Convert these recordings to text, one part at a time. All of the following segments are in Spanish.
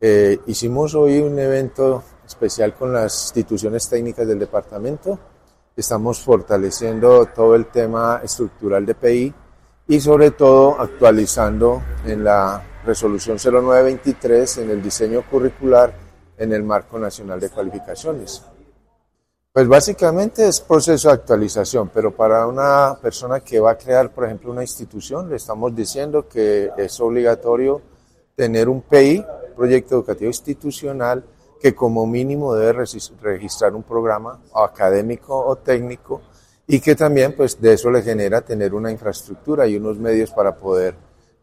Hicimos hoy un evento especial con las instituciones técnicas del departamento. Estamos fortaleciendo todo el tema estructural de PI y sobre todo actualizando en la resolución 0923 en el diseño curricular en el marco nacional de cualificaciones. Pues básicamente es proceso de actualización, pero para una persona que va a crear, por ejemplo, una institución, le estamos diciendo que es obligatorio tener un PI, proyecto educativo institucional, que como mínimo debe registrar un programa académico o técnico y que también pues de eso le genera tener una infraestructura y unos medios para poder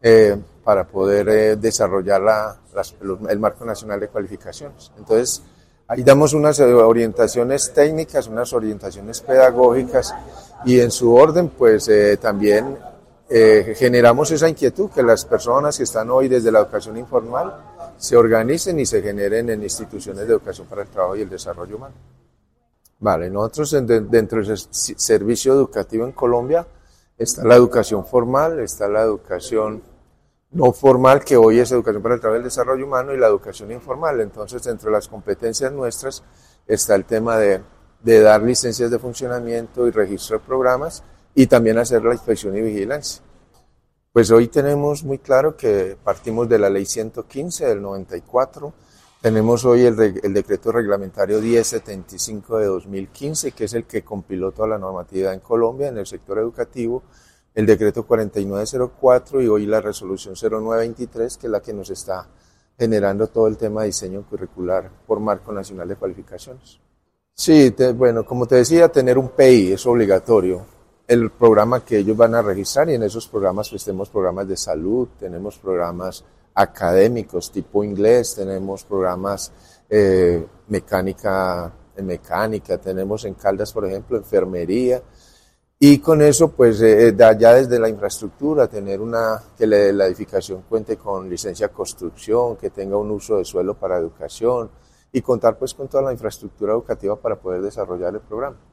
desarrollar el marco nacional de cualificaciones. Entonces, ahí damos unas orientaciones técnicas, unas orientaciones pedagógicas y en su orden pues también generamos esa inquietud que las personas que están hoy desde la educación informal se organicen y se generen en instituciones de educación para el trabajo y el desarrollo humano. Vale, nosotros dentro del servicio educativo en Colombia está la educación formal, está la educación no formal, que hoy es educación para el trabajo y el desarrollo humano, y la educación informal. Entonces, dentro de las competencias nuestras está el tema de dar licencias de funcionamiento y registro de programas y también hacer la inspección y vigilancia. Pues hoy tenemos muy claro que partimos de la ley 115 del 94, tenemos hoy el decreto reglamentario 1075 de 2015, que es el que compiló toda la normatividad en Colombia en el sector educativo, el decreto 4904 y hoy la resolución 0923, que es la que nos está generando todo el tema de diseño curricular por marco nacional de cualificaciones. Sí, bueno, como te decía, tener un PI es obligatorio, el programa que ellos van a registrar, y en esos programas pues tenemos programas de salud, tenemos programas académicos tipo inglés, tenemos programas mecánica, tenemos en Caldas, por ejemplo, enfermería. Y con eso, pues, ya desde la infraestructura, tener que la edificación cuente con licencia de construcción, que tenga un uso de suelo para educación y contar, pues, con toda la infraestructura educativa para poder desarrollar el programa.